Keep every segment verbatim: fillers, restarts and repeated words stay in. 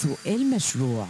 سؤال مشروع.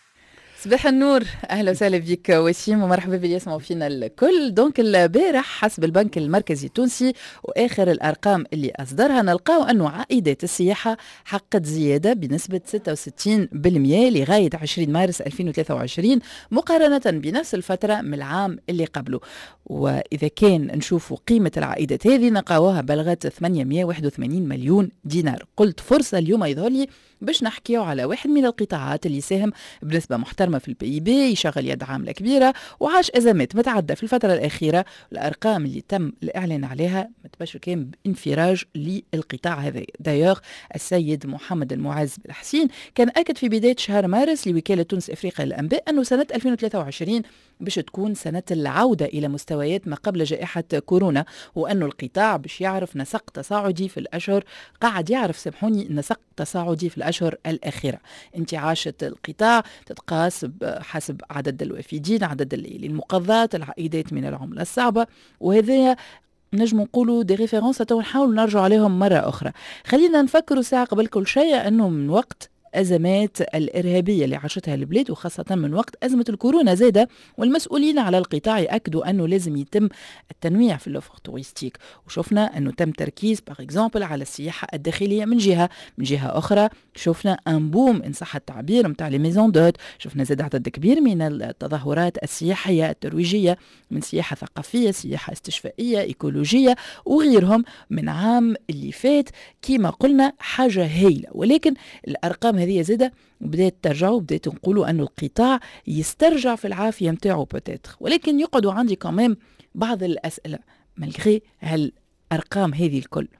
صباح النور، اهلا وسهلا بك وسيم ومرحبا باللي يسمعوا فينا الكل. دونك البارح حسب البنك المركزي التونسي واخر الارقام اللي اصدرها نلقاو انه عائدات السياحه حققت زياده بنسبه ستة وستين بالمئة لغايه عشرين مارس ألفين وثلاثة وعشرين مقارنه بنفس الفتره من العام اللي قبله. واذا كان نشوفوا قيمه العائدات هذه نلقاوها بلغت ثمانمئة وواحد وثمانين مليون دينار. قلت فرصه اليوم يظهر لي باش نحكيو على واحد من القطاعات اللي ساهم بنسبة محترمة في البي بي، يشغل يد عاملة كبيرة وعاش أزمات متعدة في الفترة الأخيرة. الأرقام اللي تم الإعلان عليها متبشر كان بانفراج للقطاع هذا. دايوغ السيد محمد المعز بالحسين كان أكد في بداية شهر مارس لوكالة تونس إفريقيا للأنباء أنه سنة ألفين وثلاثة وعشرين باش تكون سنة العودة إلى مستويات ما قبل جائحة كورونا، وأنه القطاع باش يعرف نسق تصاعدي في الأشهر قاعد يعرف سامحوني نسق تصاعدي في الأشهر الأخيرة. انتعاشة القطاع تتقاس حسب عدد الوافدين، عدد الليالي المقضات، العائدات من العملة الصعبة، وهذا نجم نقولوا دي ريفيرونس تو نحاول نرجع عليهم مرة أخرى. خلينا نفكروا ساعة قبل كل شيء أنه من وقت أزمات الإرهابية اللي عاشتها البلاد وخاصة من وقت أزمة الكورونا زادة، والمسؤولين على القطاع يأكدوا أنه لازم يتم التنويع في اللوفر توريستيك، وشفنا أنه تم تركيز باغ اكزامبل على السياحة الداخلية من جهة من جهة أخرى شفنا أن بوم إن صح التعبير متاع لي ميزون دوت، شفنا زاد عدد كبير من التظاهرات السياحية الترويجية من سياحة ثقافية، سياحة استشفائية، إيكولوجية وغيرهم من عام اللي فات. كما قلنا حاجة هايلة، ولكن الأرقام هذه زادة بدأت ترجع وبدأت نقولوا أنه القطاع يسترجع في العافية متاعه بوتيتر، ولكن يقعدوا عندي كمان بعض الأسئلة ملغي هالأرقام هذه الكل.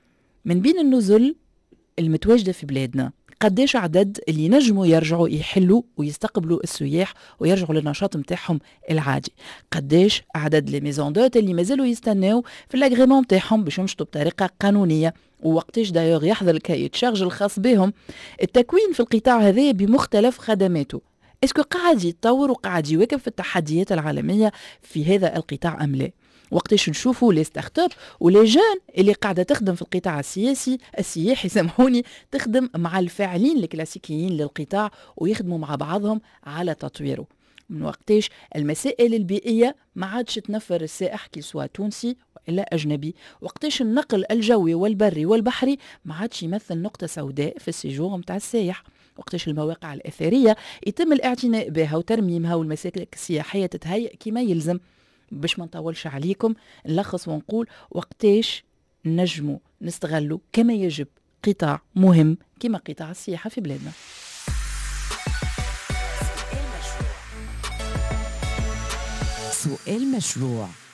من بين النزل المتواجدة في بلادنا قديش عدد اللي ينجموا يرجعوا يحلوا ويستقبلوا السياح ويرجعوا للنشاط متاعهم العادي؟ قديش عدد لي ميزون دوت اللي مازالوا يستناو في الاغريمون متاعهم باش يمشطوا بطريقه قانونيه؟ ووقتاش دايوغ يحضر الكايت شارج الخاص بهم؟ التكوين في القطاع هذا بمختلف خدماته اسكو قاعد يتطور وقاعد يواكب في التحديات العالميه في هذا القطاع ام لا؟ وقتاش نشوفوا لي ستارت اب ولي جان اللي قاعده تخدم في القطاع السياسي السياحي سامحوني تخدم مع الفاعلين الكلاسيكيين للقطاع ويخدموا مع بعضهم على تطويره؟ من وقتاش المسائل البيئيه ما عادش تنفر السائح كي سوا تونسي والا اجنبي؟ وقتاش النقل الجوي والبري والبحري ما عادش يمثل نقطه سوداء في السيجور نتاع السائح؟ وقتاش المواقع الاثريه يتم الاعتناء بها وترميمها والمسالك السياحيه تتهيأ كما يلزم؟ باش ما نطولش عليكم نلخص ونقول وقتاش نجموا نستغلوا كما يجب قطاع مهم كما قطاع السياحة في بلادنا. سؤال مشروع.